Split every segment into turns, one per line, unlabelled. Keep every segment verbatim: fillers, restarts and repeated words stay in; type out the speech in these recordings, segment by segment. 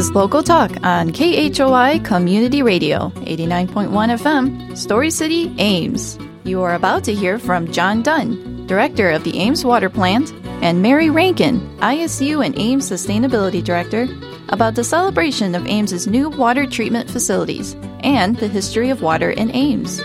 is Local Talk on K H O I Community Radio, eighty-nine point one F M, Story City, Ames. You are about to hear from John Dunn, Director of the Ames Water Plant, and Mary Rankin, I S U and Ames Sustainability Director, about the celebration of Ames's new water treatment facilities and the history of water in Ames.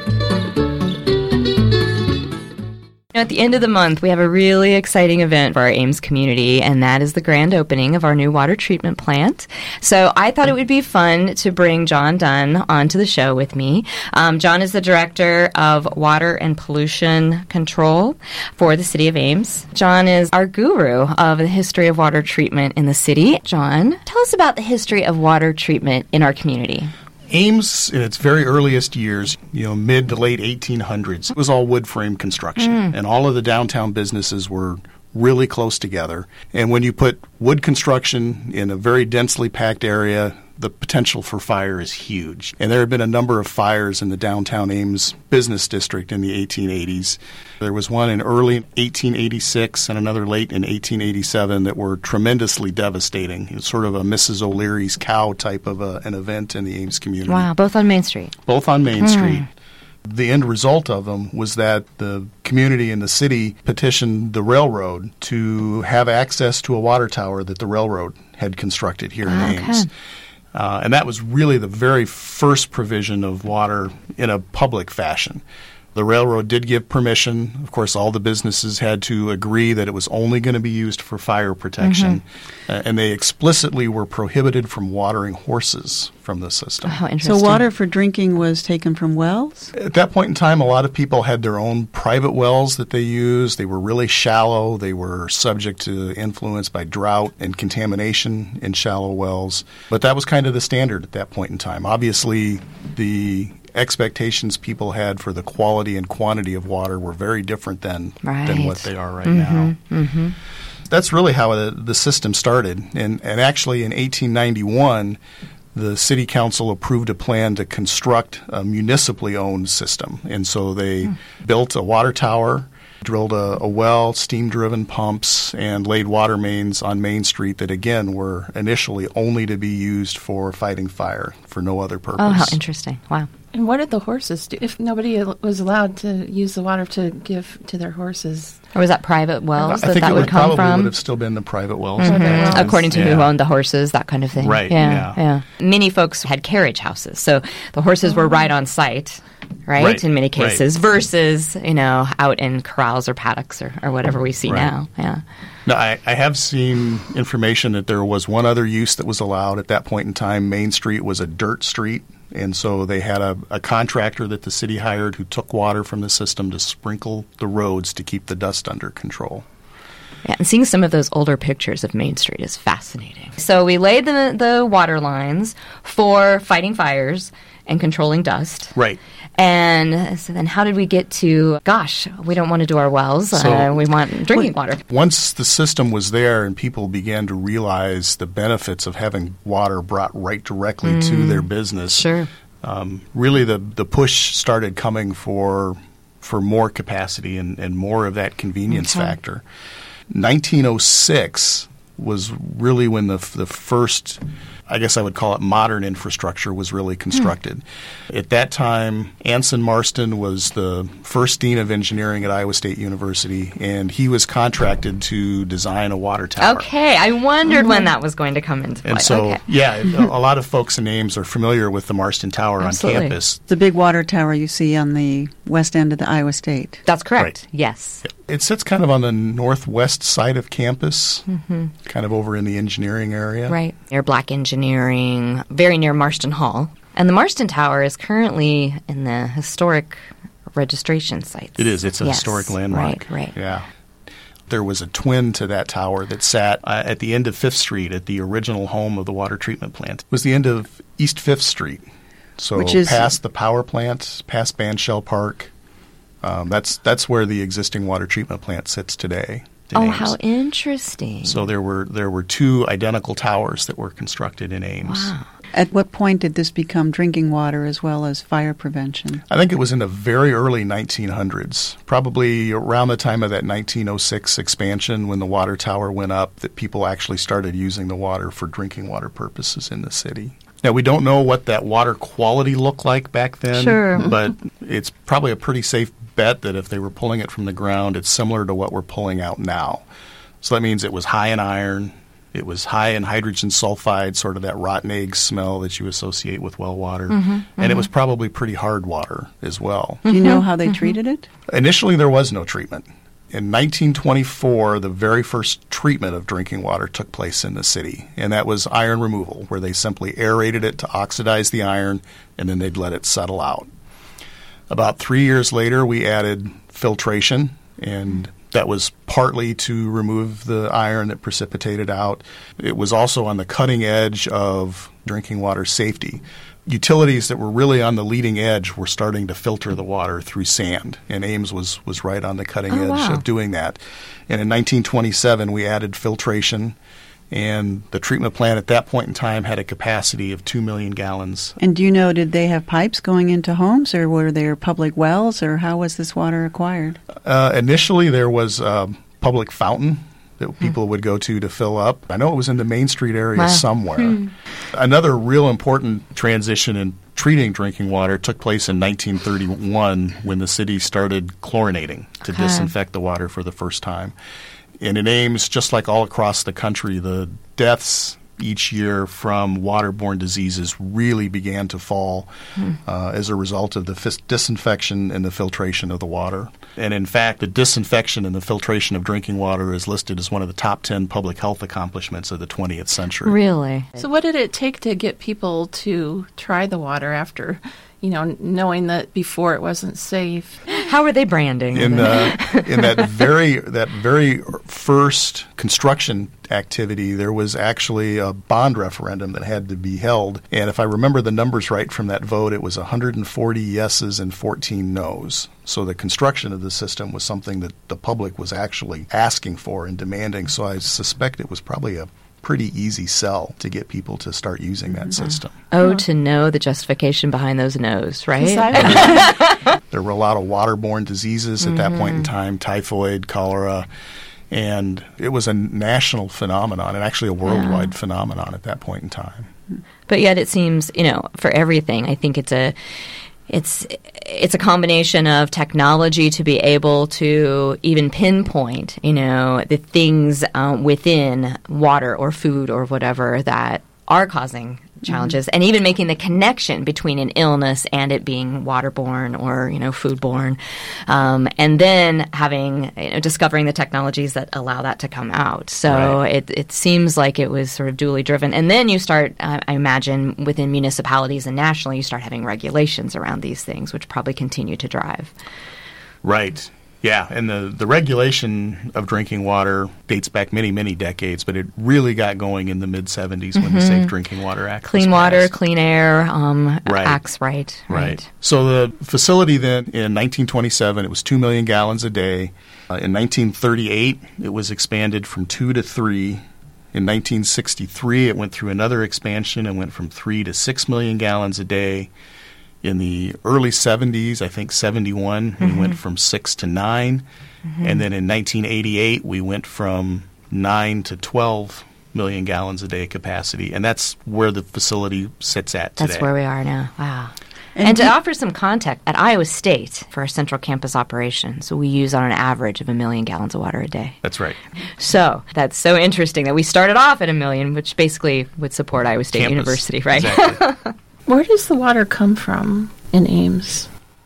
At the end of the month, we have a really exciting event for our Ames community, and that is the grand opening of our new water treatment plant. So I thought it would be fun to bring John Dunn onto the show with me. Um, John is the Director of Water and Pollution Control for the City of Ames. John is our guru of the history of water treatment in the city. John, tell us about the history of water treatment in our community.
Ames, in its very earliest years, you know, mid to late eighteen hundreds, it was all wood frame construction. Mm. And all of the downtown businesses were really close together. And when you put wood construction in a very densely packed area, the potential for fire is huge. And there have been a number of fires in the downtown Ames business district in the eighteen eighties. There was one in early eighteen eighty-six and another late in eighteen eighty-seven that were tremendously devastating. It was sort of a Missus O'Leary's cow type of a, an event in the Ames community.
Wow, both on Main Street.
Both on Main
Mm.
Street. The end result of them was that the community and the city petitioned the railroad to have access to a water tower that the railroad had constructed here in
Okay.
Ames. Uh, and that was really the very first provision of water in a public fashion. The railroad did give permission. Of course, all the businesses had to agree that it was only going to be used for fire protection. Mm-hmm. Uh, and they explicitly were prohibited from watering horses from the system.
Oh, interesting.
So water for drinking was taken from wells?
At that point in time, a lot of people had their own private wells that they used. They were really shallow. They were subject to influence by drought and contamination in shallow wells. But that was kind of the standard at that point in time. Obviously, the expectations people had for the quality and quantity of water were very different than,
right.
than what they are right
mm-hmm.
now.
Mm-hmm.
That's really how the, the system started. And, and actually, in eighteen ninety-one, the city council approved a plan to construct a municipally owned system. And so they mm. built a water tower, drilled a, a well, steam-driven pumps, and laid water mains on Main Street that, again, were initially only to be used for fighting fire, for no other purpose.
Oh, how interesting. Wow.
And what did the horses do? If nobody was allowed to use the water to give to their horses?
Or was that private wells
I
that
think
that
it
would
would
come
probably
from?
would have still been the private wells.
Mm-hmm.
wells.
According to
yeah.
who owned the horses, that kind of thing.
Right,
Yeah,
yeah.
yeah. Many folks had carriage houses, so the horses were right on site, right,
Right,
in many cases,
right.
versus, you know, out in corrals or paddocks or, or whatever we see
Right.
now. Yeah.
No, I, I have seen information that there was one other use that was allowed at that point in time. Main Street was a dirt street, and so they had a, a contractor that the city hired who took water from the system to sprinkle the roads to keep the dust under control.
Yeah, and seeing some of those older pictures of Main Street is fascinating. So we laid the the water lines for fighting fires and controlling dust.
Right.
And so then how did we get to, gosh, we don't want to do our wells.
So-
uh, we want drinking water.
Once the system was there and people began to realize the benefits of having water brought right directly
Mm.
to their business,
Sure.
um, really the, the push started coming for for more capacity and, and more of that convenience
Okay.
factor. nineteen oh six was really when the the first, I guess I would call it modern infrastructure, was really constructed. Mm. At that time, Anson Marston was the first dean of engineering at Iowa State University, and he was contracted to design a water tower.
Okay, I wondered when that was going to come into play.
And so,
okay.
yeah, a lot of folks and names are familiar with the Marston Tower
Absolutely.
on campus.
The big water tower you see on the west end of the Iowa State.
That's correct.
Right.
Yes.
It sits kind of on the northwest side of campus, mm-hmm. kind of over in the engineering area.
Right. Near Black Engineering, very near Marston Hall. And the Marston Tower is currently in the historic registration sites.
It is. It's a
Yes.
historic landmark.
Right, right.
Yeah. There was a twin to that tower that sat uh, at the end of Fifth Street at the original home of the water treatment plant. It was the end of East Fifth Street. So
Which is-
past the power plant, past Bandshell Park. Um, that's that's where the existing water treatment plant sits today. in
Oh,
Ames.
how interesting.
So there were there were two identical towers that were constructed in Ames.
Wow.
At what point did this become drinking water as well as fire prevention?
I think it was in the very early nineteen hundreds, probably around the time of that nineteen oh six expansion when the water tower went up, that people actually started using the water for drinking water purposes in the city. Now, we don't know what that water quality looked like back then,
Sure.
but it's probably a pretty safe bet that if they were pulling it from the ground, it's similar to what we're pulling out now. So that means it was high in iron, it was high in hydrogen sulfide, sort of that rotten egg smell that you associate with well water,
Mm-hmm,
and
mm-hmm.
it was probably pretty hard water as well.
Do you know how they treated it?
Initially, there was no treatment. In nineteen twenty-four, the very first treatment of drinking water took place in the city, and that was iron removal, where they simply aerated it to oxidize the iron, and then they'd let it settle out. About three years later, we added filtration, and that was partly to remove the iron that precipitated out. It was also on the cutting edge of drinking water safety. Utilities that were really on the leading edge were starting to filter the water through sand, and Ames was, was right on the cutting
Oh,
edge
wow.
of doing that. And in nineteen twenty-seven, we added filtration, and the treatment plant at that point in time had a capacity of two million gallons.
And do you know, did they have pipes going into homes, or were there public wells, or how was this water acquired?
Uh, initially, there was a public fountain that people would go to to fill up. I know it was in the Main Street area
Wow.
somewhere. Another real important transition in treating drinking water took place in nineteen thirty-one when the city started chlorinating to
Okay.
disinfect the water for the first time. And in Ames, just like all across the country, the deaths each year from waterborne diseases really began to fall uh, as a result of the fis- disinfection and the filtration of the water. And in fact, the disinfection and the filtration of drinking water is listed as one of the top ten public health accomplishments of the twentieth century.
Really?
So what did it take to get people to try the water after, you know, knowing that before it wasn't safe?
How are they branding?
In the in that very that very first construction activity, there was actually a bond referendum that had to be held, and if I remember the numbers right from that vote, it was one hundred forty yeses and fourteen nos. So the construction of the system was something that the public was actually asking for and demanding. So I suspect it was probably a pretty easy sell to get people to start using that system.
Oh, to know the justification behind those no's, right?
There were a lot of waterborne diseases at that point in time, typhoid, cholera, and it was a national phenomenon and actually a worldwide phenomenon at that point in time.
But yet it seems, you know, for everything, I think it's a it's it's a combination of technology to be able to even pinpoint, you know, the things um, within water or food or whatever that are causing challenges, and even making the connection between an illness and it being waterborne or, you know, foodborne, um, and then having, you know, discovering the technologies that allow that to come out. So
Right.
it it seems like it was sort of duly driven, and then you start, uh, I imagine, within municipalities and nationally, you start having regulations around these things, which probably continue to drive.
Right. Yeah, and the, the regulation of drinking water dates back many, many decades, but it really got going in the mid-seventies when the Safe Drinking Water Act was
Clean water,
passed.
clean air, um,
Right.
acts right,
Right. So the facility then, in nineteen twenty-seven, it was two million gallons a day. Uh, in nineteen thirty-eight, it was expanded from two to three. In nineteen sixty-three, it went through another expansion and went from three to six million gallons a day. In the early seventies, I think seventy-one, we went from six to nine. And then in nineteen eighty-eight, we went from nine to twelve million gallons a day capacity. And that's where the facility sits at today.
That's where we are now. Wow.
And
And, to
you-
offer some context, at Iowa State, for our central campus operations, we use on an average of a million gallons of water a day.
That's right.
So that's so interesting that we started off at a million, which basically would support Iowa State
Campus.
University, right?
Exactly.
Where does the water come from in Ames?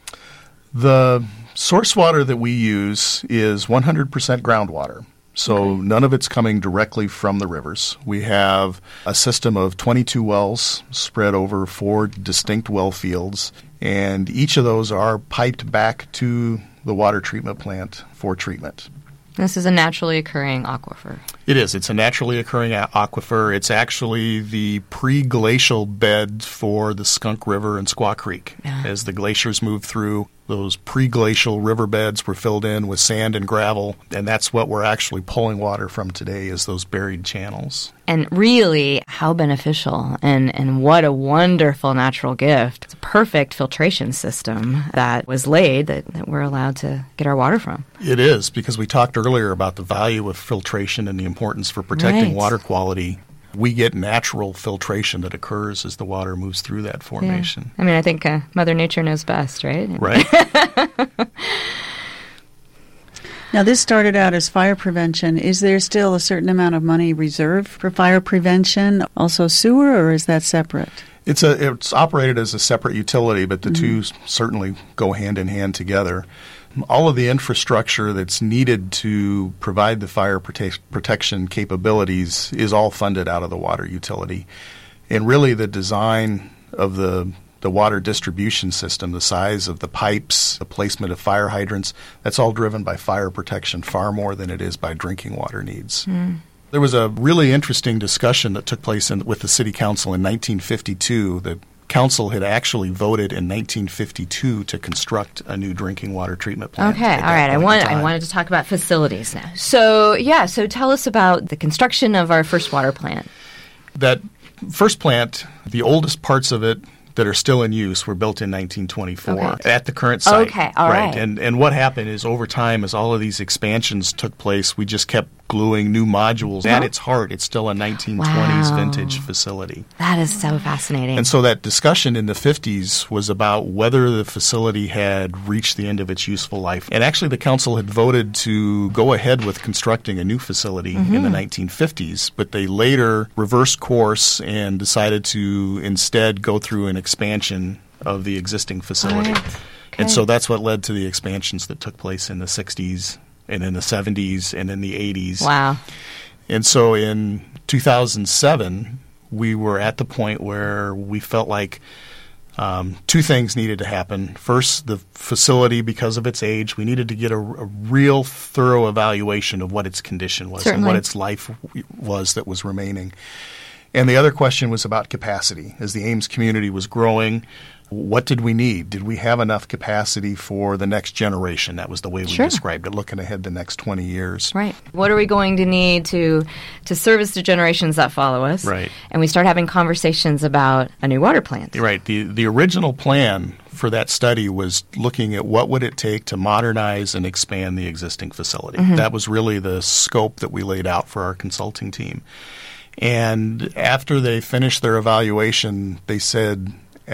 The source water that we use is one hundred percent groundwater. So none of it's coming directly from the rivers. We have a system of twenty-two wells spread over four distinct well fields, and each of those are piped back to the water treatment plant for treatment.
This is a naturally occurring aquifer.
It is. It's a naturally occurring a- aquifer. It's actually the pre-glacial bed for the Skunk River and Squaw Creek.
Yeah.
As the glaciers moved through, those pre-glacial riverbeds were filled in with sand and gravel, and that's what we're actually pulling water from today is those buried channels.
And really, how beneficial and, and what a wonderful natural gift. It's a perfect filtration system that was laid that, that we're allowed to get our water from.
It is, because we talked earlier about the value of filtration and the importance for protecting
Right.
water quality. We get natural filtration that occurs as the water moves through that formation.
Yeah. I mean, I think uh, Mother Nature knows best, right?
Right.
Now, this started out as fire prevention. Is there still a certain amount of money reserved for fire prevention, also sewer, or is that separate?
It's a it's operated as a separate utility, but the
Mm-hmm.
two certainly go hand in hand together. All of the infrastructure that's needed to provide the fire prote- protection capabilities is all funded out of the water utility. And really the design of the the water distribution system, the size of the pipes, the placement of fire hydrants, that's all driven by fire protection far more than it is by drinking water needs.
Mm.
There was a really interesting discussion that took place in, with the City Council in nineteen fifty-two. The council had actually voted in nineteen fifty-two to construct a new drinking water treatment plant.
Okay,
at
all
that
right. I
point in
want I
time.
wanted to talk about facilities now. So, yeah, so tell us about the construction of our first water plant.
That first plant, the oldest parts of it that are still in use were built in nineteen twenty-four
Okay.
at the current site.
Okay, all right.
And and what happened is over time, as all of these expansions took place, we just kept gluing new modules. At its heart, it's still a nineteen twenties
Wow.
vintage facility.
That is so fascinating.
And so that discussion in the fifties was about whether the facility had reached the end of its useful life. And actually the council had voted to go ahead with constructing a new facility
Mm-hmm.
in the nineteen fifties, but they later reversed course and decided to instead go through an expansion of the existing facility.
Right.
And
Okay.
so that's what led to the expansions that took place in the sixties and in the seventies and in the eighties.
Wow.
And so in two thousand seven, we were at the point where we felt like um, two things needed to happen. First, the facility, because of its age, we needed to get a, a real thorough evaluation of what its condition was and
Certainly.
what its life w- was that was remaining. And the other question was about capacity. As the Ames community was growing, what did we need? Did we have enough capacity for the next generation? That was the way we
Sure.
described it, looking ahead the next twenty years.
Right. What are we going to need to to service the generations that follow us?
Right.
And we start having conversations about a new water plant.
Right. The the original plan for that study was looking at what would it take to modernize and expand the existing facility. That was really the scope that we laid out for our consulting team. And after they finished their evaluation, they said,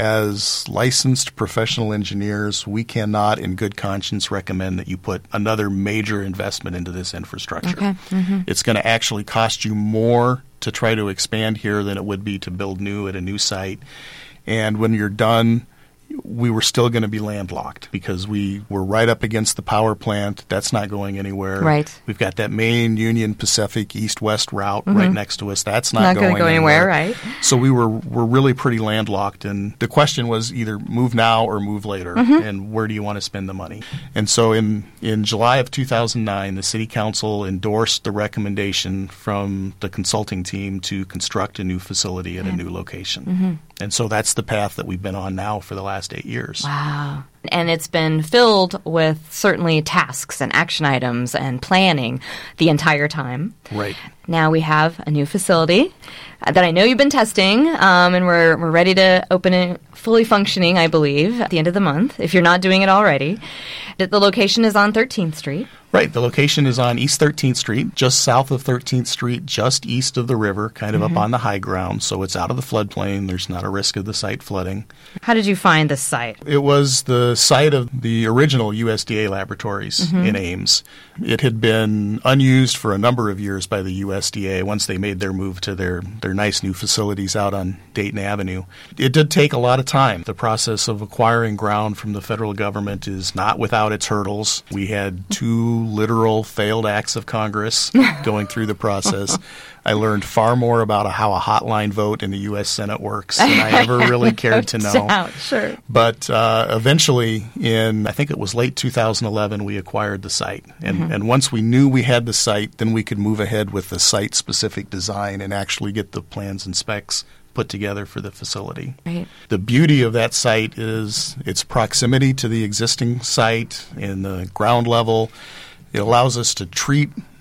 as licensed professional engineers, we cannot in good conscience recommend that you put another major investment into this infrastructure.
Okay. Mm-hmm.
It's going to actually cost you more to try to expand here than it would be to build new at a new site. And when you're done, we were still going to be landlocked because we were right up against the power plant. That's not going anywhere.
Right.
We've got that main Union Pacific east-west route right next to us. That's not,
Not
going
gonna go anywhere, right.
So we were we're really pretty landlocked, and the question was either move now or move later, and where do you want to spend the money? And so in, in July of two thousand nine, the City Council endorsed the recommendation from the consulting team to construct a new facility at a new location. And so that's the path that we've been on now for the last eight years.
Wow. And it's been filled with certainly tasks and action items and planning the entire time.
Right.
Now we have a new facility uh, that I know you've been testing, um, and we're we're ready to open it fully functioning, I believe, at the end of the month, if you're not doing it already. The the location is on thirteenth Street.
Right. The location is on East thirteenth Street, just south of thirteenth Street, just east of the river, kind of up on the high ground. So it's out of the floodplain. There's not a risk of the site flooding.
How did you find this site?
It was the site of the original U S D A laboratories in Ames. It had been unused for a number of years by the U S D A once they made their move to their, their nice new facilities out on Dayton Avenue. It did take a lot of time. The process of acquiring ground from the federal government is not without its hurdles. We had two literal failed acts of Congress going through the process. I learned far more about how a hotline vote in the U S Senate works than I ever really cared to know.
Out, sure.
But uh, eventually, in I think it was late two thousand eleven, we acquired the site. And,
Mm-hmm.
and once we knew we had the site, then we could move ahead with the site-specific design and actually get the plans and specs put together for the facility.
Right.
The beauty of that site is its proximity to the existing site in the ground level. It allows us to treat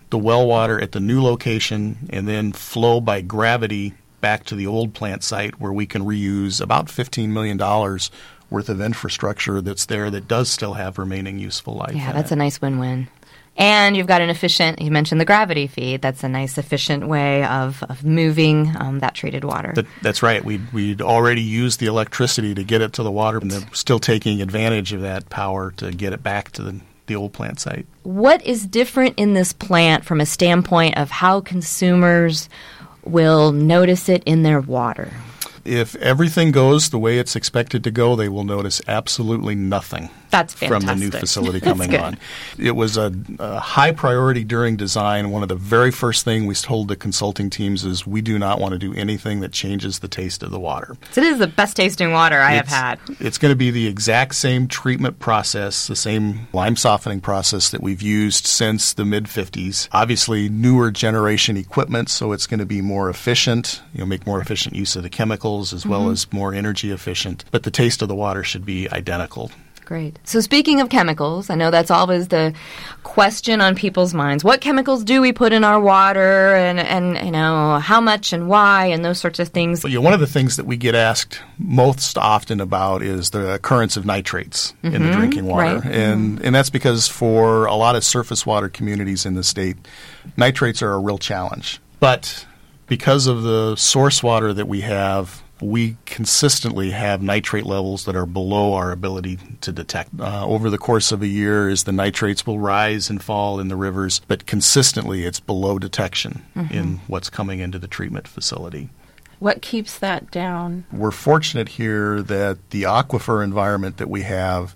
the well water at the new location and then flow by gravity back to the old plant site where we can reuse about fifteen million dollars worth of infrastructure that's there that does still have remaining useful life.
Yeah,
in
that's
it.
a nice win-win. And you've got an efficient, you mentioned the gravity feed. That's a nice, efficient way of, of moving um, that treated water.
That, that's right. We'd, we'd already used the electricity to get it to the water, and they're still taking advantage of that power to get it back to the, the old plant site.
What is different in this plant from a standpoint of how consumers will notice it in their water?
If everything goes the way it's expected to go, they will notice absolutely nothing.
That's
from
fantastic.
the new facility coming on. It was a, a high priority during design. One of the very first things we told the consulting teams is we do not want to do anything that changes the taste of the water.
So this is the best tasting water I
it's,
have had.
It's going to be the exact same treatment process, the same lime softening process that we've used since the mid fifties. Obviously, newer generation equipment, so it's going to be more efficient, you know, make more efficient use of the chemicals as mm-hmm. well as more energy efficient. But the taste of the water should be identical.
Great. So speaking of chemicals, I know that's always the question on people's minds. What chemicals do we put in our water, and, and you know, how much and why, and those sorts of things?
Well, you know, one of the things that we get asked most often about is the occurrence of nitrates mm-hmm. in the drinking water.
Right.
And, mm-hmm. and that's because for a lot of surface water communities in the state, nitrates are a real challenge. But because of the source water that we have, we consistently have nitrate levels that are below our ability to detect. Uh, over the course of a year, as the nitrates will rise and fall in the rivers, but consistently it's below detection mm-hmm. in what's coming into the treatment facility.
What keeps that down?
We're fortunate here that the aquifer environment that we have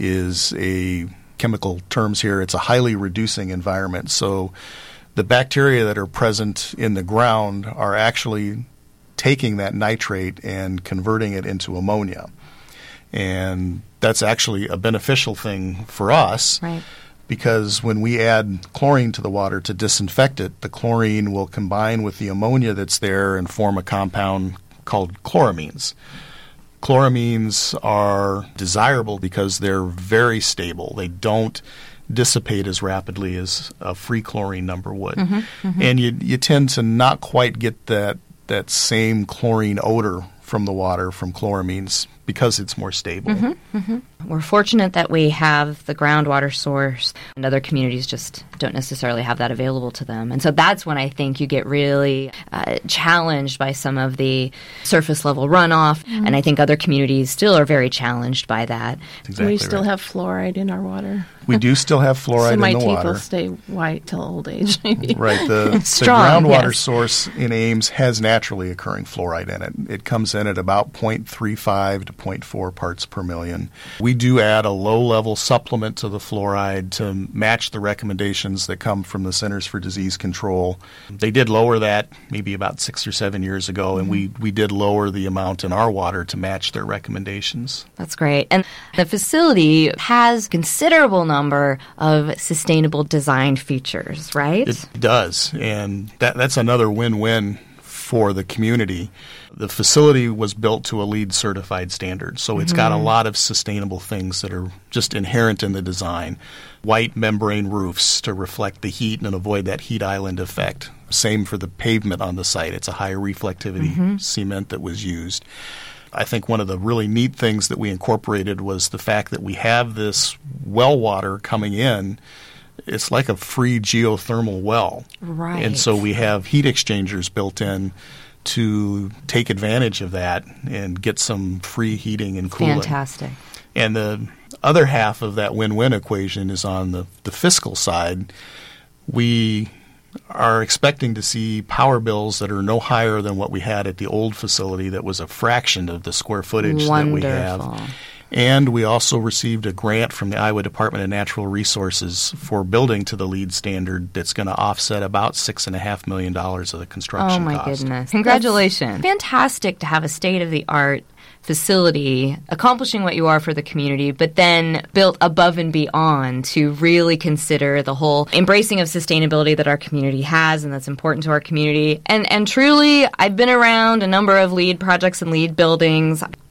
is a, chemical terms here, it's a highly reducing environment. So the bacteria that are present in the ground are actually taking that nitrate and converting it into ammonia. And that's actually a beneficial thing for us
right.
because when we add chlorine to the water to disinfect it, the chlorine will combine with the ammonia that's there and form a compound called chloramines. Chloramines are desirable because they're very stable. They don't dissipate as rapidly as a free chlorine number would. Mm-hmm, mm-hmm. And you you tend to not quite get that that same chlorine odor from the water from chloramines because it's more stable.
Mm-hmm, mm-hmm. We're fortunate that we have the groundwater source, and other communities just don't necessarily have that available to them. And so that's when I think you get really uh, challenged by some of the surface level runoff, mm-hmm. and I think other communities still are very challenged by that.
Exactly
we still
right.
have fluoride in our water.
We do still have fluoride
so
in
my
the
teeth
water.
will stay white till old age, maybe.
Right. The, the
Strong,
groundwater
yes.
source in Ames has naturally occurring fluoride in it. It comes in at about zero point three five to zero point four parts per million. We do add a low-level supplement to the fluoride to match the recommendations that come from the Centers for Disease Control. They did lower that maybe about six or seven years ago, and we, we did lower the amount in our water to match their recommendations.
That's great. And the facility has a considerable number of sustainable design features, right?
It does, and that, that's another win-win for the community. The facility was built to a LEED certified standard, so it's mm-hmm. got a lot of sustainable things that are just inherent in the design. White membrane roofs to reflect the heat and avoid that heat island effect. Same for the pavement on the site. It's a high reflectivity mm-hmm. cement that was used. I think one of the really neat things that we incorporated was the fact that we have this well water coming in. It's like a free geothermal well.
Right.
And so we have heat exchangers built in to take advantage of that and get some free heating and cooling.
Fantastic.
And the other half of that win-win equation is on the, the fiscal side. We are expecting to see power bills that are no higher than what we had at the old facility that was a fraction of the square footage
Wonderful.
that we have. And we also received a grant from the Iowa Department of Natural Resources for building to the LEED standard that's going to offset about six point five million dollars of the construction
cost. Oh, my
cost.
goodness. Congratulations. That's fantastic to have a state-of-the-art facility accomplishing what you are for the community, but then built above and beyond to really consider the whole embracing of sustainability that our community has and that's important to our community. And, and truly, I've been around a number of LEED projects and LEED buildings.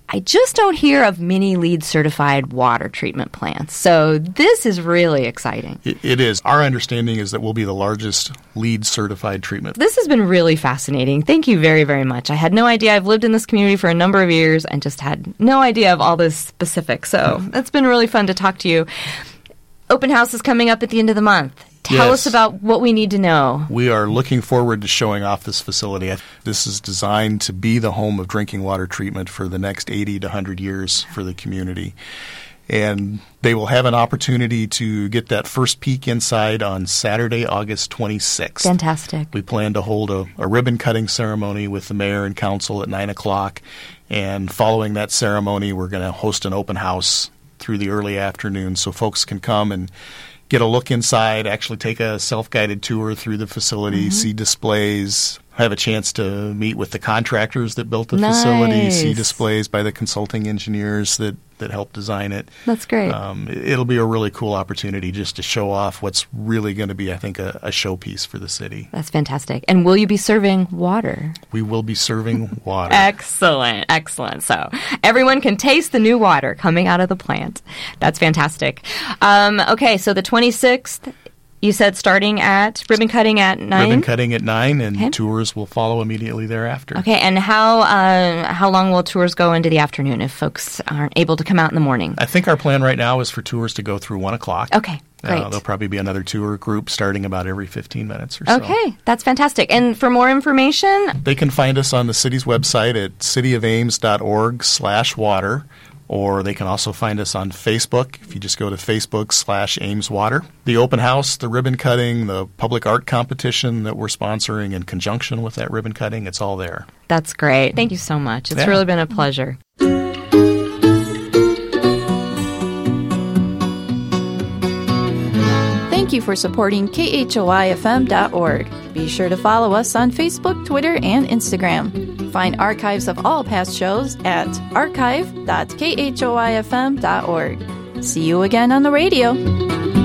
I just don't hear of many LEED certified water treatment plants. So this is really exciting.
It, it is. Our understanding is that we'll be the largest LEED certified treatment.
This has been really fascinating. Thank you very, very much. I had no idea. I've lived in this community for a number of years and just had no idea of all this specifics. So it's been really fun to talk to you. Open house is coming up at the end of the month. Tell
Yes.
us about what we need to know.
We are looking forward to showing off this facility. This is designed to be the home of drinking water treatment for the next eighty to one hundred years for the community. And they will have an opportunity to get that first peek inside on Saturday, August twenty-sixth.
Fantastic.
We plan to hold a, a ribbon-cutting ceremony with the mayor and council at nine o'clock. And following that ceremony, we're going to host an open house through the early afternoon so folks can come and get a look inside, actually take a self-guided tour through the facility, mm-hmm. see displays, have a chance to meet with the contractors that built the
nice.
facility, see displays by the consulting engineers that, that helped design it.
That's great.
Um, it'll be a really cool opportunity just to show off what's really going to be, I think, a, a showpiece for the city.
That's fantastic. And will you be serving water?
We will be serving water.
Excellent. Excellent. So everyone can taste the new water coming out of the plant. That's fantastic. Um, okay, so the twenty-sixth, you said starting at ribbon cutting at nine?
Ribbon cutting at nine, and
Okay.
tours will follow immediately thereafter.
Okay, and how uh, how long will tours go into the afternoon if folks aren't able to come out in the morning?
I think our plan right now is for tours to go through one o'clock.
Okay, great.
Uh, there'll probably be another tour group starting about every fifteen minutes or so.
Okay, that's fantastic. And for more information,
They can find us on the city's website at cityofames.org slash water, or they can also find us on Facebook if you just go to Facebook slash Ames Water. The open house, the ribbon cutting, the public art competition that we're sponsoring in conjunction with that ribbon cutting, it's all there.
that's great. Thank you so much. It's
Yeah.
really been a pleasure.
Thank you for supporting K H O I F M dot org. Be sure to follow us on Facebook, Twitter, and Instagram. Find archives of all past shows at archive dot K H O I F M dot org. See you again on the radio.